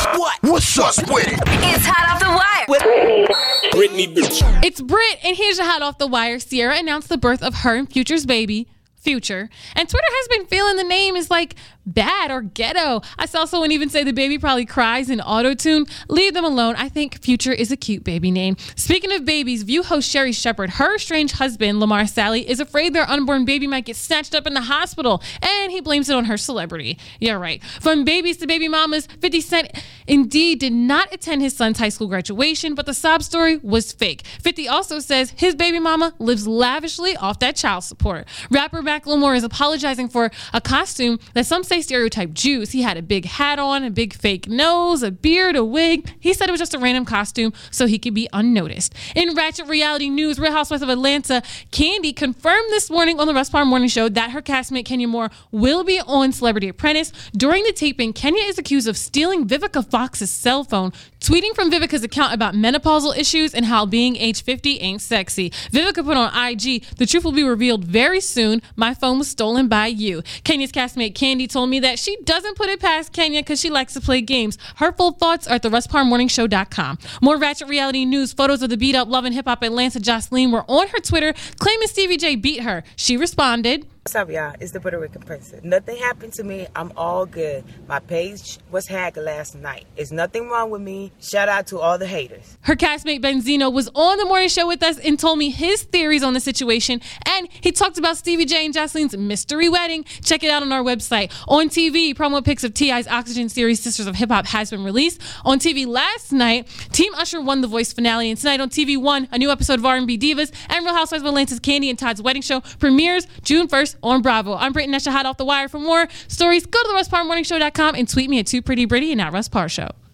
What's up with it? It's Hot Off the Wire with Brittany bitch. It's Brit, and here's your Hot Off the Wire. Sierra announced the birth of her and Future's baby, Future. And Twitter has been feeling the name is like bad or ghetto. I saw someone even say the baby probably cries in auto-tune. Leave them alone. I think Future is a cute baby name. Speaking of babies, View host Sherry Shepherd, her estranged husband, Lamar Sally, is afraid their unborn baby might get snatched up in the hospital, and he blames it on her celebrity. Yeah, right. From babies to baby mamas, 50 Cent indeed did not attend his son's high school graduation, but the sob story was fake. 50 also says his baby mama lives lavishly off that child support. Rapper Macklemore is apologizing for a costume that some say stereotype Jews. He had a big hat on, a big fake nose, a beard, a wig. He said it was just a random costume so he could be unnoticed. In ratchet reality news, Real Housewives of Atlanta, Kandi confirmed this morning on the Russ Parr Morning Show that her castmate Kenya Moore will be on Celebrity Apprentice. During the taping, Kenya is accused of stealing Vivica Fox's cell phone, tweeting from Vivica's account about menopausal issues and how being age 50 ain't sexy. Vivica put on IG, "The truth will be revealed very soon. My phone was stolen by you." Kenya's castmate Kandi told me that she doesn't put it past Kenya because she likes to play games. Her full thoughts are at the RussParrMorningShow.com. More ratchet reality news. Photos of the beat up Love and Hip Hop Atlanta Jocelyn were on her Twitter claiming Stevie J beat her. She responded, "What's up, y'all? It's the Puerto Rican princess. Nothing happened to me. I'm all good. My page was hacked last night. There's nothing wrong with me. Shout out to all the haters." Her castmate Benzino was on the morning show with us and told me his theories on the situation, and he talked about Stevie J and Jocelyn's mystery wedding. Check it out on our website. On TV, promo pics of T.I.'s Oxygen series Sisters of Hip Hop has been released. On TV last night, Team Usher won The Voice finale, and tonight on TV1, a new episode of R&B Divas and Real Housewives of Atlanta's Kandi and Todd's Wedding Show premieres June 1st on Bravo. I'm Brittany, that's your Hot Off the Wire. For more stories, go to the RussParrMorningshow.com and tweet me at 2PrettyBritty and at Russ Parr Show.